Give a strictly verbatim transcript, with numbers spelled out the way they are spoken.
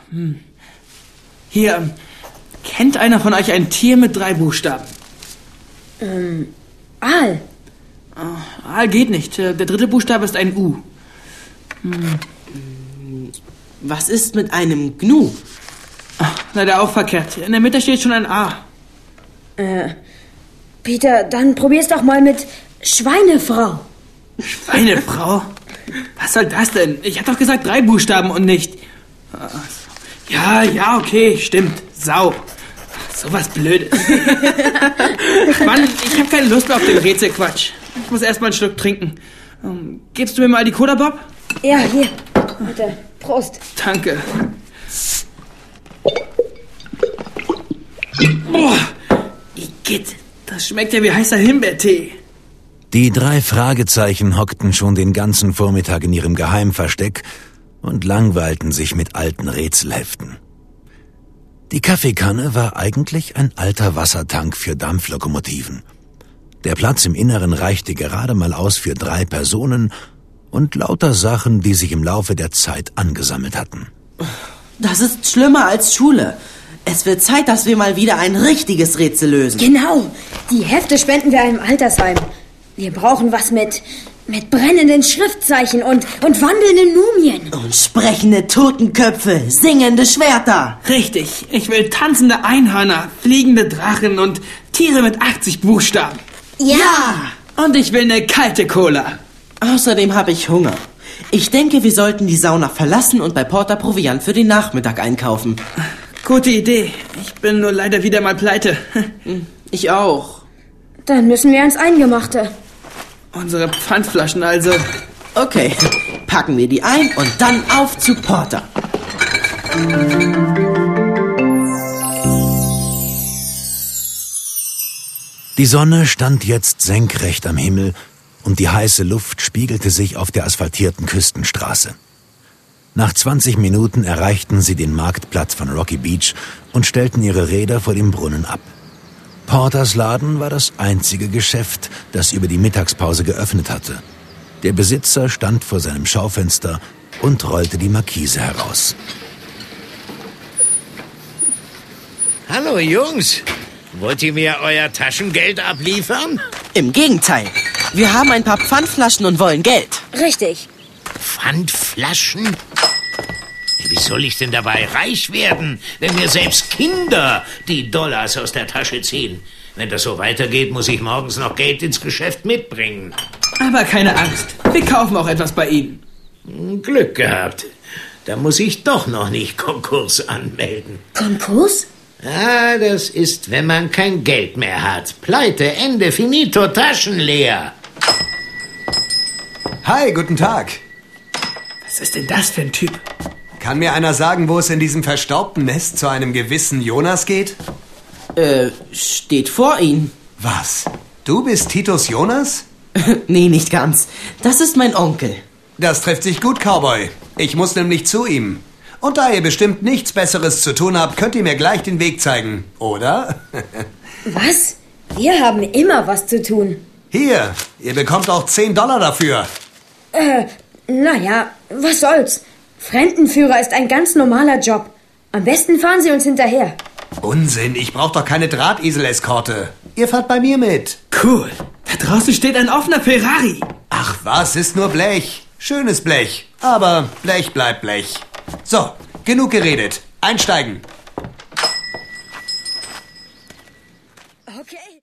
Hm. Hier, kennt einer von euch ein Tier mit drei Buchstaben? Ähm, Aal. Oh, Aal geht nicht. Der dritte Buchstabe ist ein U. Hm. Was ist mit einem Gnu? Ach, leider auch verkehrt. In der Mitte steht schon ein A. Äh, Peter, dann probier's doch mal mit Schweinefrau. Schweinefrau? Was soll das denn? Ich hab doch gesagt drei Buchstaben und nicht... Ja, ja, okay, stimmt. Sau. So was Blödes. Mann, ich hab keine Lust mehr auf den Rätselquatsch. Ich muss erst mal ein Stück trinken. Um, gibst du mir mal die Cola, Bob? Ja, hier. Bitte. Prost. Danke. Boah, Igitt, das schmeckt ja wie heißer Himbeertee. Die drei Fragezeichen hockten schon den ganzen Vormittag in ihrem Geheimversteck und langweilten sich mit alten Rätselheften. Die Kaffeekanne war eigentlich ein alter Wassertank für Dampflokomotiven. Der Platz im Inneren reichte gerade mal aus für drei Personen und lauter Sachen, die sich im Laufe der Zeit angesammelt hatten. Das ist schlimmer als Schule. Es wird Zeit, dass wir mal wieder ein richtiges Rätsel lösen. Genau. Die Hefte spenden wir einem Altersheim. Wir brauchen was mit, mit brennenden Schriftzeichen und, und wandelnden Mumien. Und sprechende Totenköpfe, singende Schwerter. Richtig. Ich will tanzende Einhörner, fliegende Drachen und Tiere mit achtzig Buchstaben. Ja. ja. Und ich will eine kalte Cola. Außerdem habe ich Hunger. Ich denke, wir sollten die Sauna verlassen und bei Porter Proviant für den Nachmittag einkaufen. Gute Idee. Ich bin nur leider wieder mal pleite. Ich auch. Dann müssen wir ans Eingemachte. Unsere Pfandflaschen also. Okay, packen wir die ein und dann auf zu Porter. Die Sonne stand jetzt senkrecht am Himmel und die heiße Luft spiegelte sich auf der asphaltierten Küstenstraße. Nach zwanzig Minuten erreichten sie den Marktplatz von Rocky Beach und stellten ihre Räder vor dem Brunnen ab. Porters Laden war das einzige Geschäft, das über die Mittagspause geöffnet hatte. Der Besitzer stand vor seinem Schaufenster und rollte die Markise heraus. Hallo Jungs, wollt ihr mir euer Taschengeld abliefern? Im Gegenteil, wir haben ein paar Pfandflaschen und wollen Geld. Richtig. Pfandflaschen? Wie soll ich denn dabei reich werden, wenn mir selbst Kinder die Dollars aus der Tasche ziehen? Wenn das so weitergeht, muss ich morgens noch Geld ins Geschäft mitbringen. Aber keine Angst, wir kaufen auch etwas bei Ihnen. Glück gehabt. Da muss ich doch noch nicht Konkurs anmelden. Konkurs? Ah, das ist, wenn man kein Geld mehr hat. Pleite, Ende, finito, Taschen leer. Hi, guten Tag. Was ist denn das für ein Typ? Kann mir einer sagen, wo es in diesem verstaubten Nest zu einem gewissen Jonas geht? Äh, steht vor Ihnen. Was? Du bist Titus Jonas? Nee, nicht ganz. Das ist mein Onkel. Das trifft sich gut, Cowboy. Ich muss nämlich zu ihm. Und da ihr bestimmt nichts Besseres zu tun habt, könnt ihr mir gleich den Weg zeigen, oder? Was? Wir haben immer was zu tun. Hier, ihr bekommt auch zehn Dollar dafür. Äh, naja, was soll's? Fremdenführer ist ein ganz normaler Job. Am besten fahren Sie uns hinterher. Unsinn, ich brauche doch keine Drahtesel-Eskorte. Ihr fahrt bei mir mit. Cool, da draußen steht ein offener Ferrari. Ach was, ist nur Blech. Schönes Blech, aber Blech bleibt Blech. So, genug geredet. Einsteigen. Okay.